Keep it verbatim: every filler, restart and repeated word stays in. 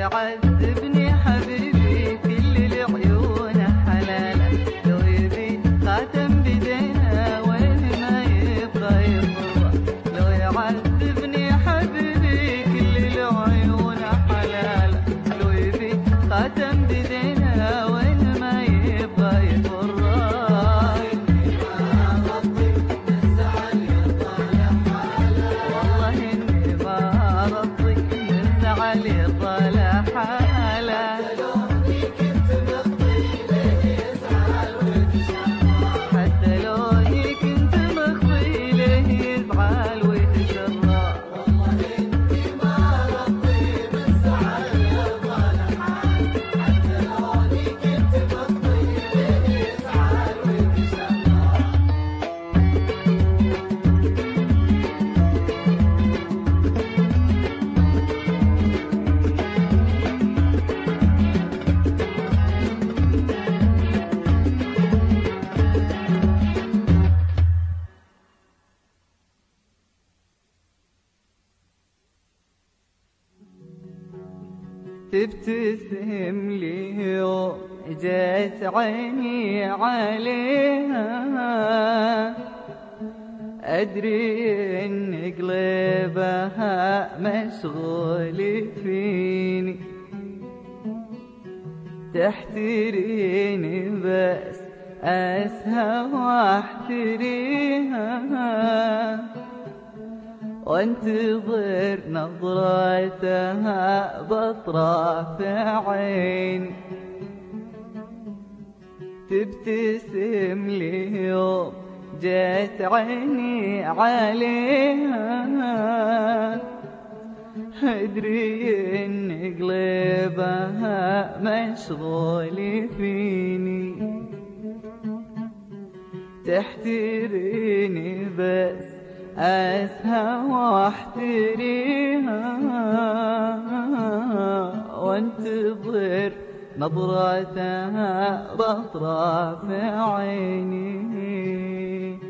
يعذبني حبيبي كل العيون حلاله، لو يبي خاتم بدينا وين ما يبغى يفرح. لو يعذبني حبيبي كل العيون حلاله، لو يبي خاتم بدينا وين ما يبغى يفرح. تبتسم لي يوم جات عيني عليها، أدري إن قلبها مشغول فيني، تحتريني بس أسهى واحتريها، وانتظر نظرتها بطرف عيني. تبتسم لي يوم جات عيني عليها، أدري إن قلبها مشغول فيني، تحتريني بس أسهى واحتريها، وانتظر نظرتها بأطراف عيني.